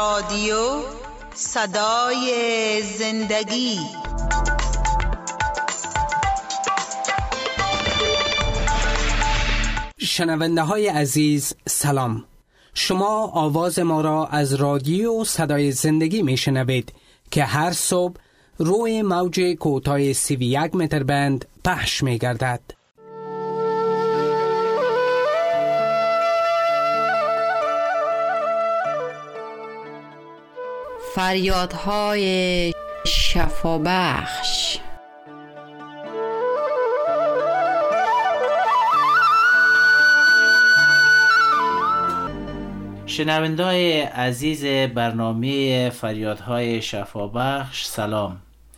رادیو صدای زندگی. شنونده های عزیز سلام. شما آواز ما را از رادیو صدای زندگی می شنوید که هر صبح روی موج کوتاه 31 متر بند پخش می گردد. فریادهای شفابخش. شنونده‌های عزیز برنامه فریادهای شفابخش، سلام.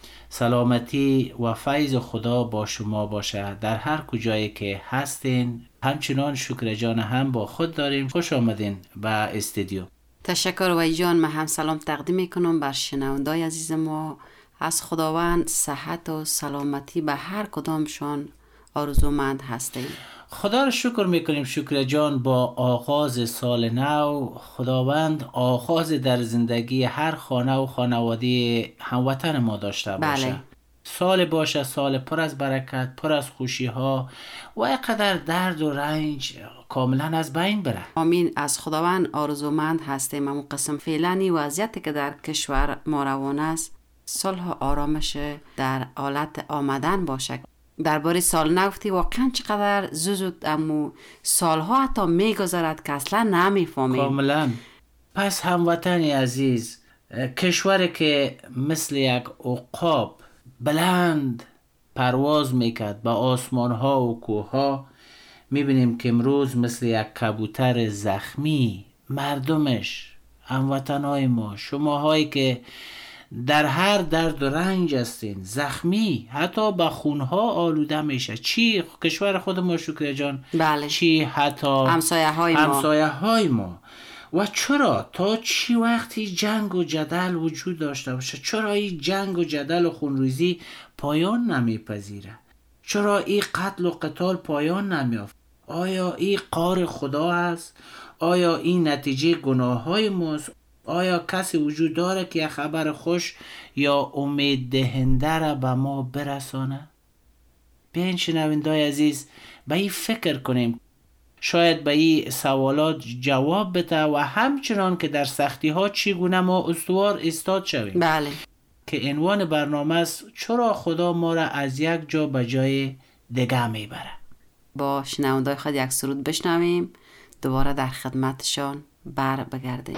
سلامتی و فیض خدا با شما باشه در هر کجایی که هستین. همچنان شکر جان هم با خود داریم. خوش آمدین به استودیو. تشکر وای جان. من هم سلام تقدیم میکنم بر شنونده‌های عزیز ما. از خداوند صحت و سلامتی به هر کدامشان آرزومند هستیم. خدا را شکر میکنیم شکر جان با آغاز سال نو. خداوند آغاز در زندگی هر خانه و خانواده هموطن ما داشته باشه. بله. سال باشه سال پر از برکت، پر از خوشی ها و اینقدر درد و رنج کاملا از بین بره. آمین. از خداوند آرزومند هستیم. اما قسم فعلانی وضعیتی که در کشور ما روان است، صلح و آرامش در حالت آمدن باشه. درباره سال نگفتی واقعا چقدر زود امو سالها حتی میگذرد که اصلا نمیفهمیم. کاملا. پس هموطنی عزیز، کشوری که مثل یک عقاب بلند پرواز میکرد به آسمان ها و کوه ها، میبینیم که امروز مثل یک کبوتر زخمی مردمش، هموطنهای ما، شماهایی که در هر درد و رنج هستین، زخمی، حتی به خونها آلوده میشه. چی کشور خود ما شکر جان؟ بله. چی حتی همسایه های ما. و چرا تا چی وقتی جنگ و جدل وجود داشته باشه؟ چرا این جنگ و جدل و خونریزی پایان نمیپذیره؟ چرا این قتل و قتال پایان نمیافت؟ آیا این قهر خدا است؟ آیا این نتیجه گناه های ماست؟ آیا کسی وجود داره که یک خبر خوش یا امید دهنده را به ما برسانه؟ بیاین شنونده‌های عزیز به این فکر کنیم. شاید به این سوالات جواب بده و همچنان که در سختی ها چگونه ما استوار ایستاد شویم. بله. که عنوان برنامه است چرا خدا ما را از یک جا به جای دیگه میبره. با شنونده‌های خود یک سرود بشنویم، دوباره در خدمتشان بگردیم.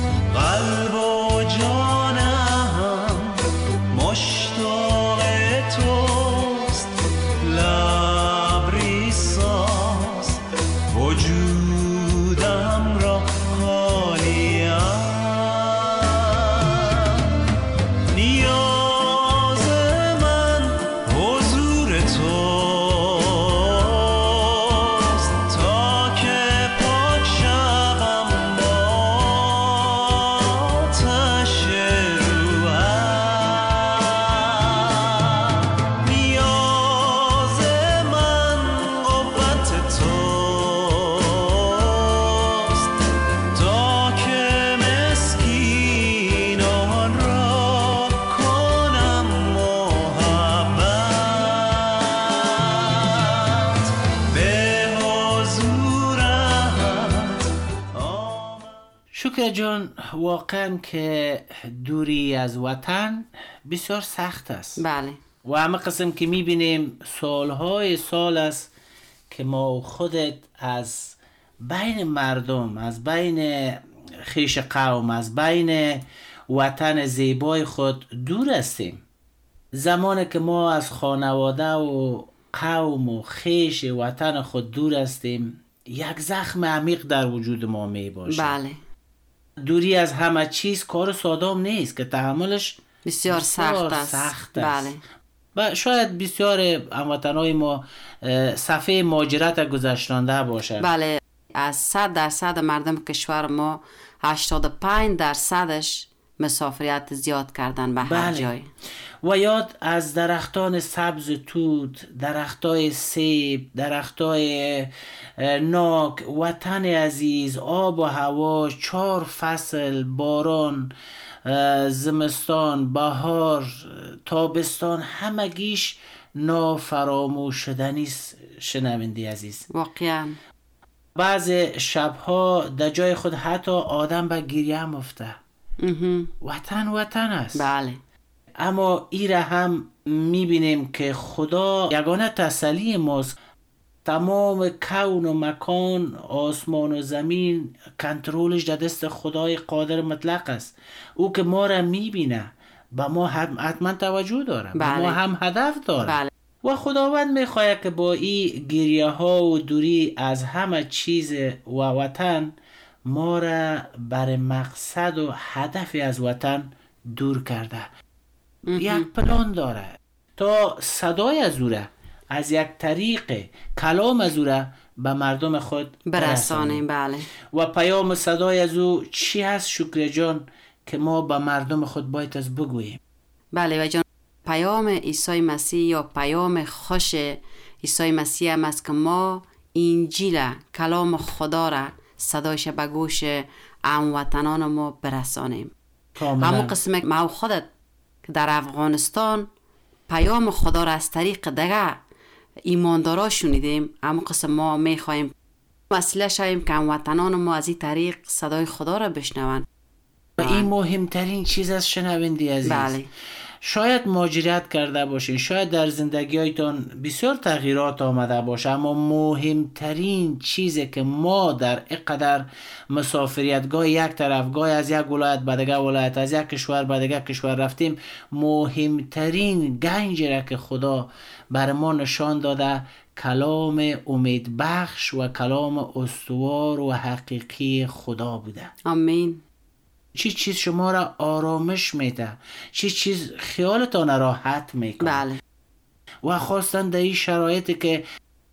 قلب و جانم مشتاق شکر جان، واقعا که دوری از وطن بسیار سخت است. بله. و همه قسم که میبینیم سالهای سال است که ما خودت از بین مردم، از بین خیش قوم، از بین وطن زیبای خود دور هستیم. زمانی که ما از خانواده و قوم و خیش وطن خود دور هستیم، یک زخم عمیق در وجود ما می باشه. بله. دوری از همه چیز کار سادام نیست که تحملش بسیار سخت است. بله. و شاید بسیار هموطنهای ما صفحه مهاجرت گذشتنده باشه. بله. از 100% مردم کشور ما 85%ش مسافریت زیاد کردن به هر جای. و یاد از درختان سبز توت، درختای سیب، درختای ناک، وطن عزیز، آب و هوا، 4 فصل، باران، زمستان، بهار، تابستان، همگیش نافراموش شدنی شنونده عزیز. واقعا بعض شبها در جای خود حتی آدم به گریه مفته. وطن است. بله. اما ایره هم میبینیم که خدا یگانه تسلی ماست. تمام کون و مکان، آسمان و زمین، کنترلش در دست خدای قادر مطلق است. او که ما را میبینه، با ما حتما توجه داره. بله. با ما هم هدف داره. بله. و خداوند میخواهد که با این گریه ها و دوری از همه چیز و وطن ما را بر مقصد و هدف از وطن دور کرده. یک پلان داره تا صدای از او را از یک طریق کلام از او را به مردم خود برسانیم. بله. و پیام صدای از او چی هست شکر جان که ما به مردم خود باید از بگوییم؟ بله و جان، پیام عیسی مسیح یا پیام خوش عیسی مسیح هم است که ما انجیل کلام خدا را صدایش به گوش هموطنان ما برسانیم. همون قسم ما خودت که در افغانستان پیام خدا را از طریق دیگه ایماندارا شنیدیم، همون قسم ما میخواهیم وسیله شویم که هموطنان ما از این طریق صدای خدا را بشنون. و این مهمترین چیز است شنوندی عزیز. بله. شاید مهاجرت کرده باشین، شاید در زندگی هایتان بسیار تغییرات آمده باشه، اما مهمترین چیزی که ما در اینقدر مسافریت گاه یک طرف، گاه از یک ولایت به دیگه ولایت، از یک کشور به دیگه کشور رفتیم، مهمترین گنجی را که خدا بر ما نشان داده کلام امید بخش و کلام استوار و حقیقی خدا بوده. آمین. چی چیز شما را آرامش میده، چی چیز خیالتان راحت میکنه. بله. و خواستن در این شرایطی که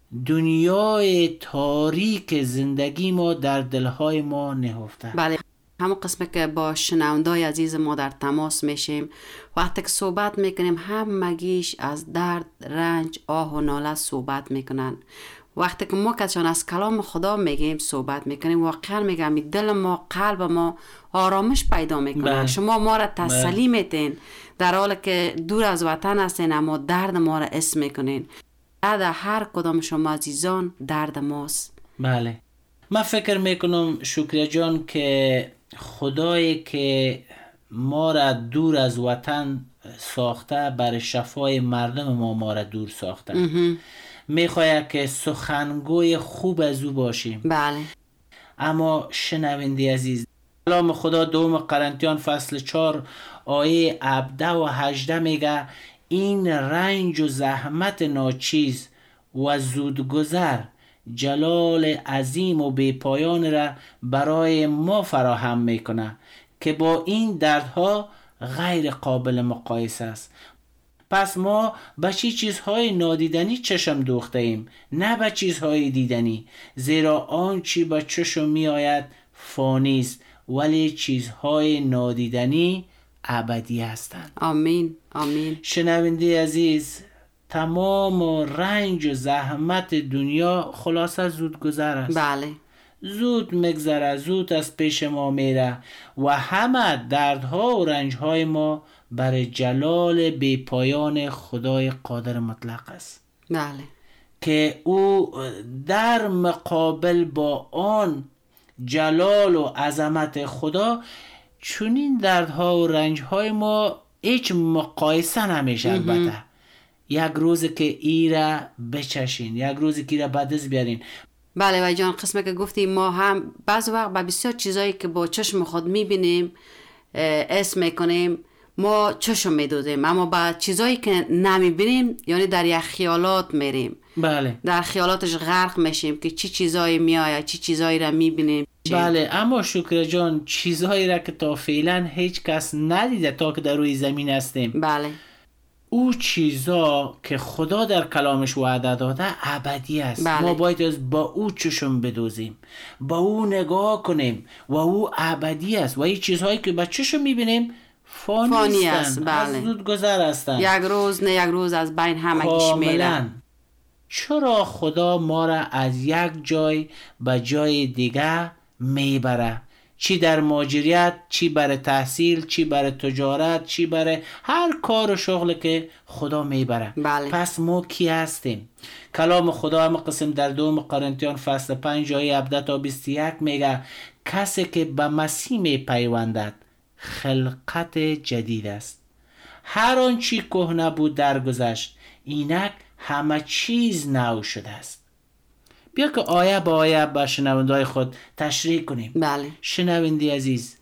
دنیای تاریک زندگی ما در دلهای ما نهفته. بله. همون قسمه که با شنوندای عزیز ما در تماس میشیم، وقتی که صحبت میکنیم همگیش از درد، رنج، آه و ناله صحبت میکنن. وقتی که ما کسان از کلام خدا میگیم صحبت میکنیم، واقعا میگم دل ما، قلب ما آرامش پیدا میکنه. شما ما را تسلی میتین در حالی که دور از وطن هستین، اما درد ما را حس میکنین. درد هر کدام شما عزیزان درد ماست. بله. من فکر میکنم شکر جان که خدایی که ما را دور از وطن ساخته، برای شفای مردم ما را دور ساخته. میخواید که سخنگوی خوب از او باشیم. بله. اما شنوندی عزیز، کلام خدا دوم قرنتیان فصل 4 آیه 17 و 18 میگه این رنج و زحمت ناچیز و زودگذر جلال عظیم و بی پایان را برای ما فراهم میکنه که با این دردها غیر قابل مقایسه است. پس ما به چی چیزهای نادیدنی چشم دوخته ایم، نه به چیزهای دیدنی، زیرا آنچه به چشم می آید فانی است، ولی چیزهای نادیدنی ابدی هستند. آمین. آمین. شنونده عزیز، تمام رنج و زحمت دنیا خلاصه زود گذر است. بله. زود مگذره، زود از پیش ما میره و همه دردها و رنجهای ما برای جلال بی پایان خدای قادر مطلق است. بله. که او در مقابل با آن جلال و عظمت خدا، چونین دردها و رنجهای ما هیچ مقایسه نمیشه. البته یک روز که ایره بچشین، یک روز که ایره بدست بیارین. بله و جان، قسمه که گفتی ما هم بعض وقت با بسیار چیزایی که با چشم خود میبینیم اسم میکنیم، ما چشم میدوزیم، اما با چیزایی که نمیبینیم یعنی در یک خیالات میریم. بله. در خیالاتش غرق میشیم که چی چیزایی میآید، چی چیزایی را میبینیم. بله، اما شکر جان چیزهایی را که تا فعلا هیچ کس ندیده تا که در روی زمین هستیم. بله. او چیزا که خدا در کلامش وعده داده ابدی است. بله. ما باید از با او چشم بدوزیم، با او نگاه کنیم و او ابدی است و این چیزهایی که با چشم میبینیم فانی است. بله. از زود گذر هستند. یک روز نه یک روز از بین همگیش میره. چرا خدا ما را از یک جای به جای دیگه میبره؟ چی در مهاجرت، چی برای تحصیل، چی برای تجارت، چی برای هر کار و شغل که خدا میبره. بله. پس ما کی هستیم؟ کلام خدا هم قسم در 2 قرنتیان فصل 5 آیه 17 تا 21 میگه کسی که به مسیح میپیوندد خلقت جدید است. هر آنچه کهنه بود درگذشت، اینک همه چیز نو شده است. بیا که آیه با آیه با شنونده‌های خود تشریح کنیم. بله. شنونده عزیز،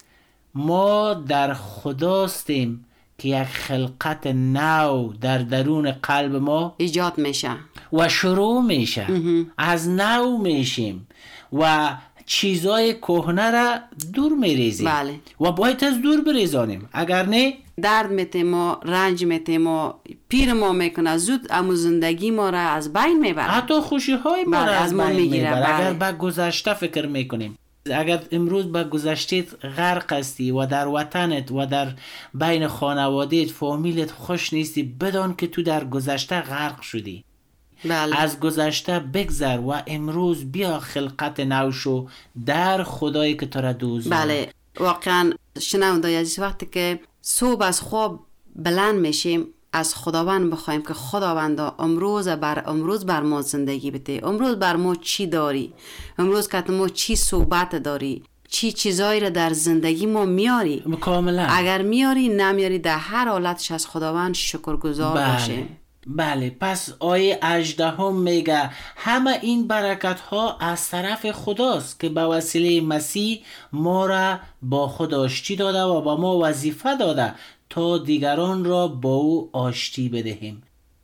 ما در خداستیم که یک خلقت نو در درون قلب ما ایجاد میشه و شروع میشه. از نو میشیم و چیزای کهنه را دور میریزیم. بله. و باید از دور بریزانیم، اگر نه درد میتیم و رنج میتیم و پیر ما میکنه، زود امو زندگی ما را از بین میبره، حتی خوشی های ما را از بین میبره. اگر به گذشته فکر میکنیم، اگر امروز به گذشته غرق هستی و در وطنت و در بین خانوادهت فامیلت خوش نیستی، بدان که تو در گذشته غرق شدی. بله. از گذشته بگذر و امروز بیا خلقت نو شو در خدایی که تو را دوست داره. بله، واقعا شنونده عزیز، وقتی که صبح از خواب بلند میشیم از خداوند بخوایم که خداوندا امروز بر ما زندگی بده، امروز بر ما چی داری، امروز که ما چی صحبت داری، چی چیزایی را در زندگی ما میاری. کاملا. اگر میاری نمیاری در هر حالتش از خداوند شکرگزار باشیم. بله. پس آیه 18 میگه همه این برکت ها از طرف خداست که به وسیله مسیح ما را با خود آشتی داده و با ما وظیفه داده تا دیگران را با او آشتی بدهیم.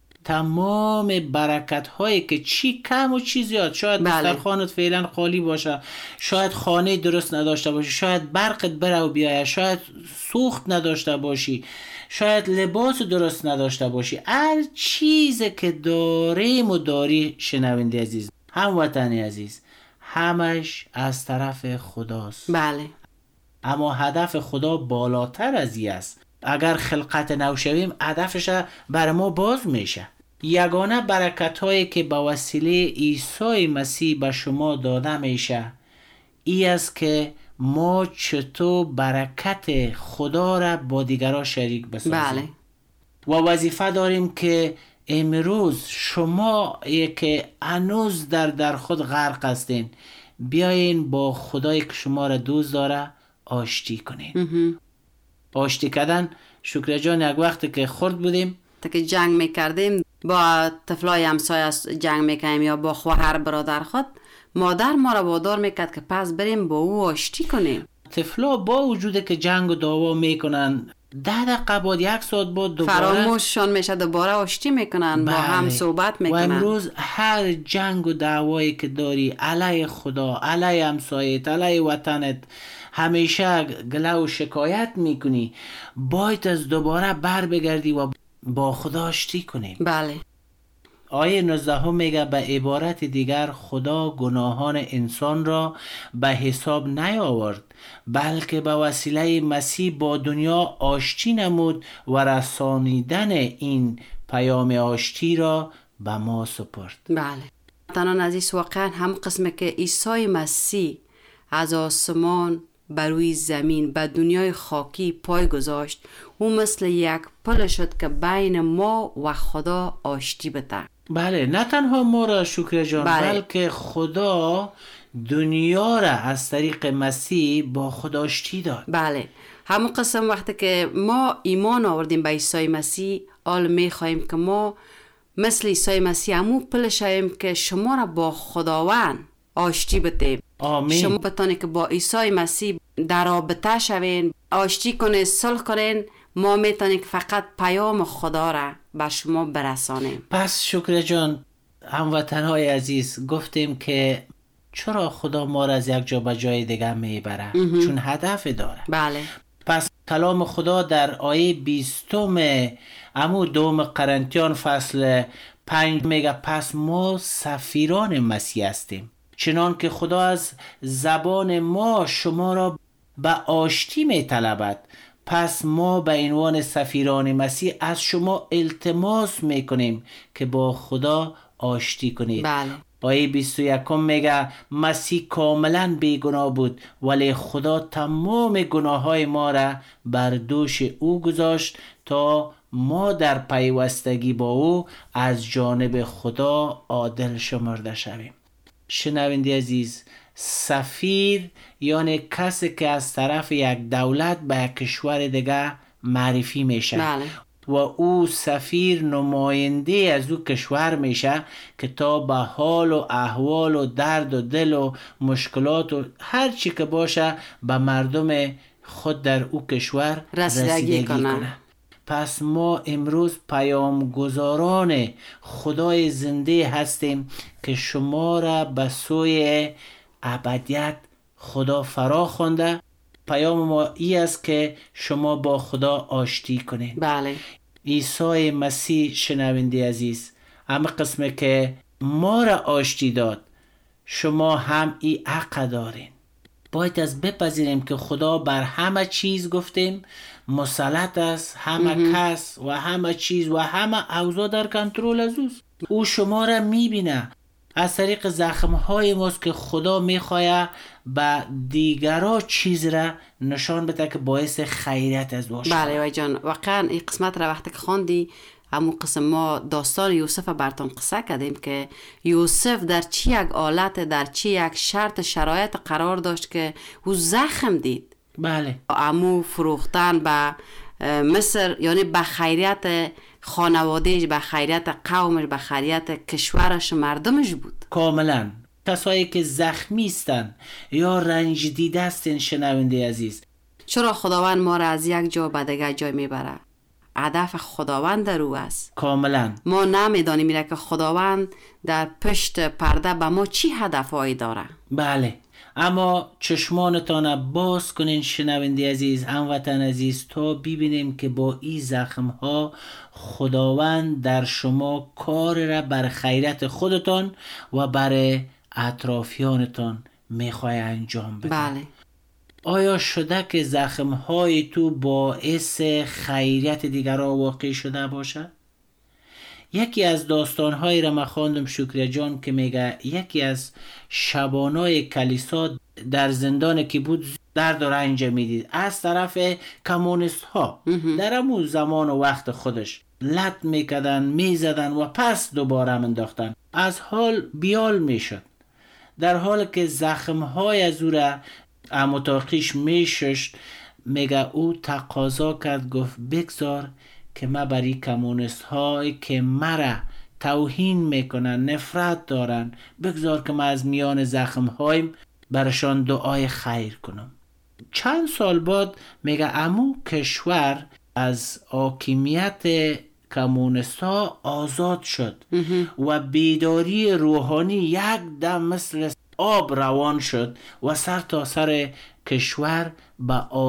تمام برکت هایی که چی کم و چی زیاد، شاید دسترخوانت فعلا خالی باشه، شاید خانه درست نداشته باشی، شاید برقت بره و بیایه، شاید سوخت نداشته باشی، شاید لباس درست نداشته باشی، هر چیز که داریم و داری شنونده عزیز، هموطنی عزیز، همش از طرف خداست. بله. اما هدف خدا بالاتر از این است. اگر خلقت نو شویم هدفش بر ما باز میشه. یگانه برکت هایی که به وسیله عیسی مسیح به شما داده میشه ای است که ما چطور برکت خدا را با دیگران شریک بسازیم. بله. و وظیفه داریم که امروز شما که هنوز در خود غرق هستین، بیاین با خدایی که شما را دوست داره آشتی کنین. آشتی کردن، شکر جان، یک وقتی که خرد بودیم تا که جنگ میکردیم با طفلای همسایه جنگ میکنیم یا با خواهر برادر خود، مادر ما را وادار میکرد که پس بریم با او آشتی کنیم. طفلا با وجوده که جنگ و دعوا میکنن، 10 دقیقه بعد 1 ساعت بعد دوباره فراموششان میشه، دوباره آشتی میکنن. با هم صحبت میکنن. و امروز هر جنگ و دعوایی که داری علیه خدا، علیه همسایت، علیه وطنت، همیشه گله و شکایت میکنی، باید از دوباره بر بگردی و با خدا آشتی کنی. بله. آیه 19 میگه به عبارت دیگر خدا گناهان انسان را به حساب نیاورد، بلکه به وسیله مسیح با دنیا آشتی نمود و رسانیدن این پیام آشتی را به ما سپرد. بله. تنان عزیز، واقعا هم قسمه که عیسی مسیح از آسمان بر روی زمین به دنیای خاکی پای گذاشت، او مثل یک پل شد که بین ما و خدا آشتی بده. بله، نه تنها ما را شکر جان، بله. بلکه خدا دنیا را از طریق مسیح با خود آشتی داد. بله، همون قسم وقتی که ما ایمان آوردیم به عیسی مسیح، حال میخواهیم که ما مثل عیسی مسیح همون پل شویم که شما را با خداوند آشتی بدیم. آمین. شما بتانید که با عیسی مسیح در رابطه شوین، آشتی کنین، صلح کنین. ما میتونیم که فقط پیام خدا را به شما برسانیم. پس شکر جان، هموطنهای عزیز، گفتیم که چرا خدا ما را از یک جا به جای دیگه میبره؟ چون هدف داره. بله. پس کلام خدا در آیه 20 امو 2 قرنتیان فصل 5 میگه پس ما سفیران مسیح هستیم، چنان که خدا از زبان ما شما را به آشتی میطلبد. پس ما به عنوان سفیران مسیح از شما التماس میکنیم که با خدا آشتی کنید. بله. آیه 21 میگه مسیح کاملا بیگناه بود، ولی خدا تمام گناههای ما را بر دوش او گذاشت تا ما در پیوستگی با او از جانب خدا عادل شمرده شویم. شنونده عزیز، سفیر یعنی کسی که از طرف یک دولت به یک کشور دیگه معرفی میشه. بله. و او سفیر نماینده از او کشور میشه که تا به حال و احوال و درد و دل و مشکلات و هر چی که باشه به مردم خود در او کشور رسیدگی کنه. پس ما امروز پیامگزاران خدای زنده هستیم که شما را به سوی ابدیت خدا فرا خوانده. پیام ما ای است که شما با خدا آشتی کنید. بله. عیسی مسیح شنونده عزیز، اما قسمه که ما را آشتی داد، شما هم ای حق دارین. باید از بپذیریم که خدا بر همه چیز گفتیم مسلط است، همه کس و همه چیز و همه اوضاع در کنترل از اوست. او شما را میبینه. از طریق زخمهای ماست که خدا میخواه به دیگرها چیز را نشان بده که باعث خیریت از باشه. بله وای جان، واقعا این قسمت را وقتی که خواندی، همون قسم ما داستان یوسف براتون قصه کردیم که یوسف در چی یک حالت، در چی یک شرط شرایط قرار داشت که او زخم دید. بله. امو فروختن به مصر یعنی به خیریت خانوادهش، به خیریت قومش، به خیریت کشورش، مردمش بود. کاملا. کسایی که زخمی هستن یا رنج دیده هستن شنونده عزیز، چرا خداوند ما را از یک جا به دیگر جای میبره؟ هدف خداوند در او است. کاملا. ما نمیدانیم میره که خداوند در پشت پرده به ما چی هدفهایی داره. بله. اما چشمانتان باز کنین شنونده عزیز، هموطن عزیز، تا ببینیم که با این زخم ها خداوند در شما کار را بر خیرت خودتان و بر اطرافیانتان میخواه انجام بده. بله. آیا شده که زخم های تو باعث خیریت دیگران واقع شده باشه؟ یکی از داستان‌هایی را من خواندم شکر جان که میگه یکی از شبانای کلیسا در زندان که بود درد و رنج میدید از طرف کمونیست ها. در همون زمان و وقت خودش لط میکردن، میزدن و پس دوباره منداختن. از حال بیال میشد، در حال که زخم‌های از او را اموتاقیش میششت. میگه او تقاضا کرد، گفت بگذار که ما برای کمونیست هایی که مرا توهین میکنن، نفرت دارن، بگذار که ما از میان زخم هایم برشان دعای خیر کنم. چند سال بعد میگه امو کشور از حاکمیت کمونیست ها آزاد شد و بیداری روحانی یک دم مثل آب روان شد و سر تا سر کشور به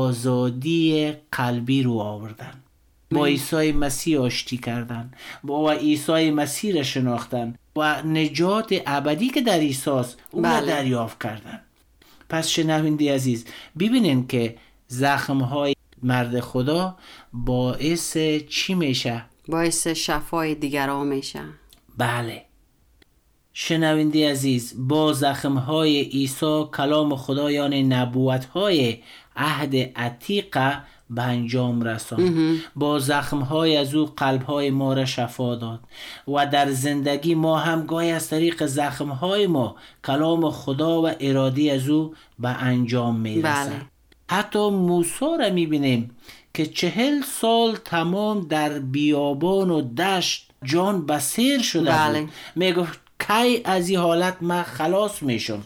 آزادی قلبی رو آوردن. با عیسی مسیح آشتی کردن، با عیسی مسیح را شناختن و نجات ابدی که در عیسی است او را دریافت کردن. پس شنونده عزیز، ببینین که زخم‌های مرد خدا باعث چی میشه؟ باعث شفای دیگران میشه. بله. شنونده عزیز، با زخم‌های عیسی کلام خدا یعنی نبوت‌های عهد عتیق به انجام رساند. با زخم‌های از او قلب‌های ما را شفا داد و در زندگی ما هم گاهی از طریق زخم‌های ما کلام خدا و ارادی از او به انجام می‌رسد. بله. حتی موسی را می‌بینیم که 40 سال تمام در بیابان و دشت جان بسیر شده بله. بود. میگفت کی از این حالت من خلاص میشم.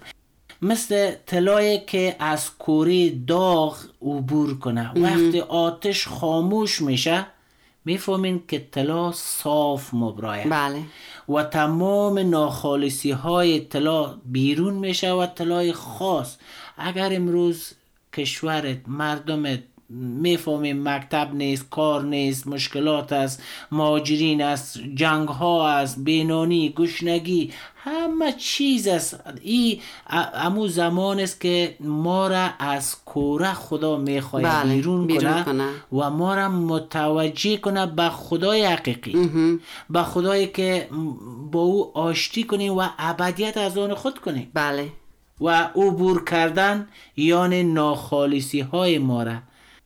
مثل طلایی که از کوره داغ عبور کنه. وقتی آتش خاموش میشه میفهمین که طلا صاف مبرایه. بله. و تمام ناخالصی های طلا بیرون میشه و طلای خاص. اگر امروز کشورت، مردمت میفهمیم مکتب نیست، کار نیست، مشکلات است، مهاجرین است، جنگ ها است، بینانی، گشنگی، همه چیز است. این امو زمان است که ما را از کوره خدا میخواهد بیرون کنه و ما را متوجه کنه به خدای حقیقی، به خدایی که با او آشتی کنیم و ابدیت از آن خود کنیم. بله. و عبور کردن یعنی ناخالصی های ما را،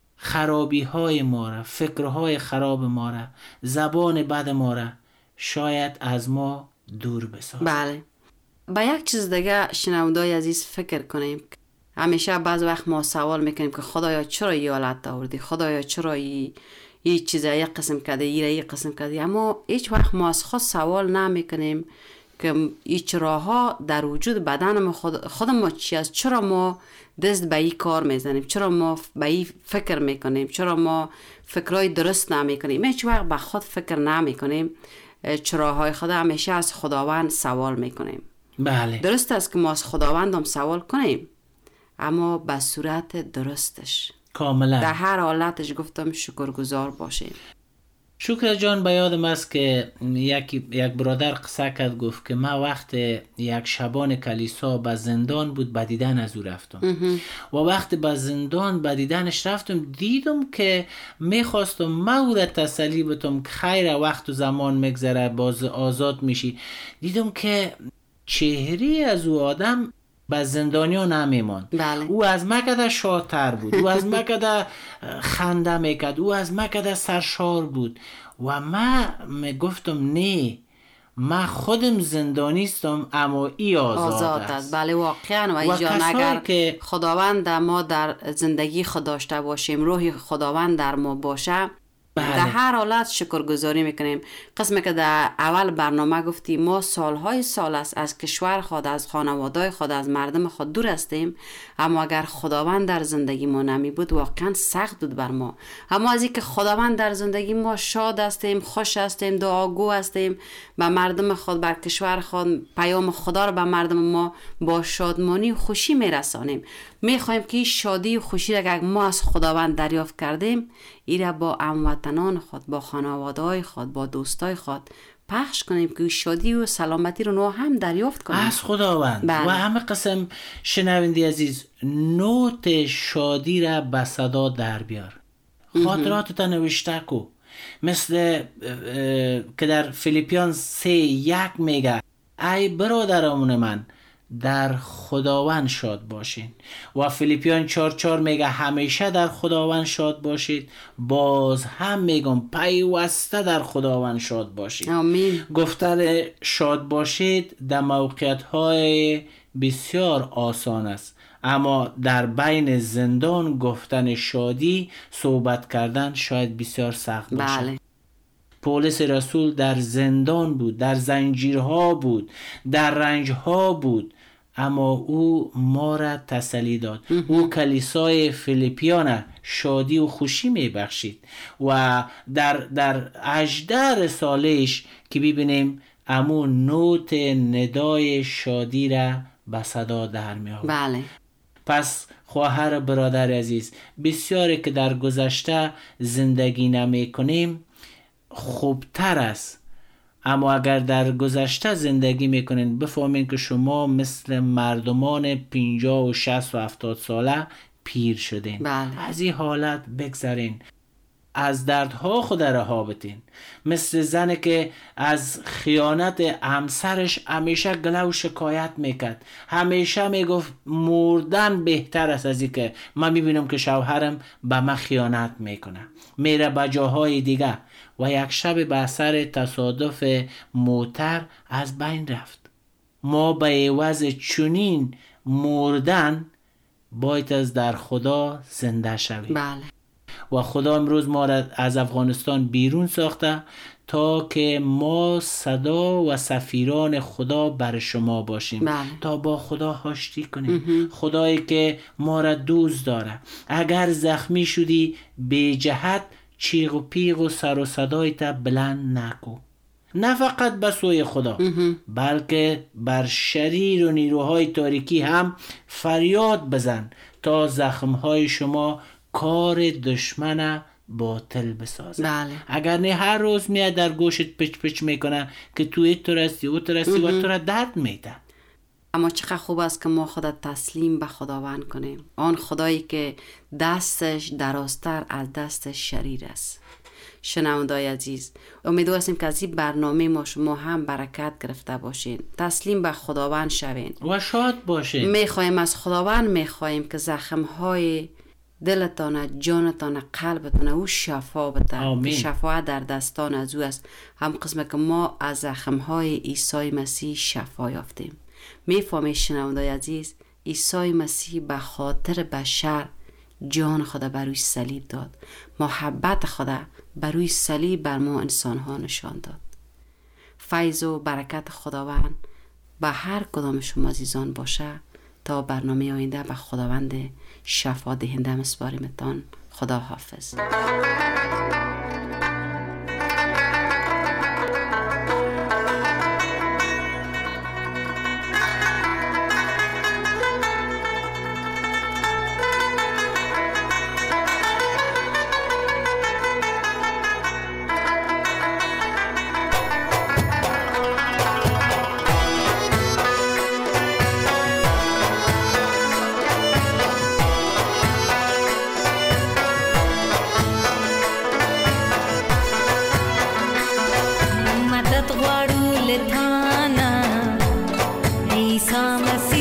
خرابی های ما را، فکرهای خراب ما را، زبان بد ما را شاید از ما دور بسازد. بله. با یک چیز دیگه شنوندای عزیز فکر کنیم. همیشه بعض وقت ما سوال میکنیم که خدایا چرا این حالت آوردی؟ خدایا چرا این چیزا یک قسم کرده، یک قسم کرده؟ اما هیچ وقت ما از خود سوال نمیکنیم که این چراها در وجود بدن ما خود ما چی است؟ چرا ما دست به این کار میزنیم؟ چرا ما به این فکر میکنیم؟ چرا ما فکرهای درست نمیکنیم؟ هیچ وقت به خود فکر نمیکنیم. چراهای خود همیشه از خداوند سوال میکنیم. بله. درست است که ما از خداوند هم سوال کنیم، اما به صورت درستش، کاملا در هر حالتش گفتم شکرگزار باشیم. شکر جان، به یادم است که یک برادر قصه کرد، گفت که من وقت یک شبان کلیسا به زندان بود به دیدن از او رفتم و وقتی به زندان به دیدنش رفتم دیدم که میخواستم من او را تسلی بدم که خیر وقت و زمان میگذره باز آزاد میشی. دیدم که چهره از او آدم به زندانیان نمیماند. بله. او از مکده شادتر بود، او از مکده خنده میکرد، او از مکده سرشار بود و من میگفتم نه، من خودم زندانیستم اما ای آزاد است. بله واقعا. و اینجا اگر که خداوند ما در زندگی خود داشته باشیم، روح خداوند در ما باشه، بله. در هر حالت شکرگزاری میکنیم. قسمی که در اول برنامه گفتیم ما سالهای سال است از کشور خود، از خانواده خود، از مردم خود دور هستیم، اما اگر خداوند در زندگی ما نمی بود واقعا سخت بود بر ما. اما از اینکه خداوند در زندگی ما شاد هستیم، خوش هستیم، دعاگو هستیم، به مردم خود، بر کشور خود پیام خدا رو به مردم ما با شادمانی و خوشی میرسانیم. میخوایم که این شادی و خوشی را که ما از خداوند دریافت کردیم ایره با هموطنان خود، با خانواده‌های خود، با دوستای خود پخش کنیم که شادی و سلامتی رو نو هم دریافت کنیم از خداوند. و همه قسم شنوندی عزیز، نوت شادی را به صدا در بیار، خاطراتت نوشته کو، مثل که در فیلیپیان 3:1 میگه ای برادران من در خداوند شاد باشین و فیلیپیان 4:4 میگه همیشه در خداوند شاد باشید. باز هم میگم پیوسته در خداوند شاد باشید. آمین. گفتن شاد باشید در موقعیت های بسیار آسان است، اما در بین زندان گفتن شادی، صحبت کردن شاید بسیار سخت باشه. بله. پولس رسول در زندان بود، در زنجیرها بود، در رنجها بود، اما او ما را تسلی داد. او کلیسای فیلیپیان شادی و خوشی می بخشید و در 18 رساله‌اش که ببینیم امو نوت ندای شادی را به صدا در می آورد. بله. پس خواهر برادر عزیز، بسیاری که در گذشته زندگی نمی کنیم خوبتر است، اما اگر در گذشته زندگی میکنین بفهمین که شما مثل مردمان 50 و 60 و 70 ساله پیر شدین. بله. از این حالت بگذارین. از دردها خود رها بتین. مثل زنی که از خیانت همسرش همیشه گله و شکایت میکرد، همیشه میگفت مردن بهتر است از این که من میبینم که شوهرم به من خیانت میکنه، میره به جاهای دیگه و یک شب به اثر تصادف موتر از بین رفت. ما به عوض چنین مردن باید از در خدا زنده شویم. بله. و خدا امروز ما را از افغانستان بیرون ساخته تا که ما صدا و سفیران خدا بر شما باشیم. بله. تا با خدا آشتی کنیم. خدایی که ما را دوست داره. اگر زخمی شدی بی جهت چیغ و پیغ و سر و صدایت بلند نکو، نه فقط به سوی خدا بلکه بر شریر و نیروهای تاریکی هم فریاد بزن تا زخمهای شما کار دشمن باطل بسازه. بله. اگر نه هر روز میاد در گوشت پچ پچ میکنه که توی تو رستی و تو رستی و تو را درد میده. اما چقدر خوب است که ما خود تسلیم به خداوند کنیم، آن خدایی که دستش درازتر از دست شریر است. شنوندای عزیز، امیدوار هستیم که از این برنامه ما شما هم برکت گرفته باشین. تسلیم به خداوند شوین و شاد باشین. میخوایم از خداوند میخوایم که زخمهای دلتان، جانتان، قلبتان او شفا بده، که شفا در دستان از او است. هم قسمه که ما از زخمهای عیسی مسیح شفا یافتیم. میفهمید شنوندای عزیز، عیسی مسیح به خاطر بشر جان خدا بر روی صلیب داد، محبت خدا بر روی صلیب بر ما انسان ها نشان داد. فیض و برکت خداوند به هر کدام شما عزیزان باشه. تا برنامه آینده به خداوند شفا دهنده مسپاریمتان. خدا حافظ. مدد غواړو له تانا عیسی مسیح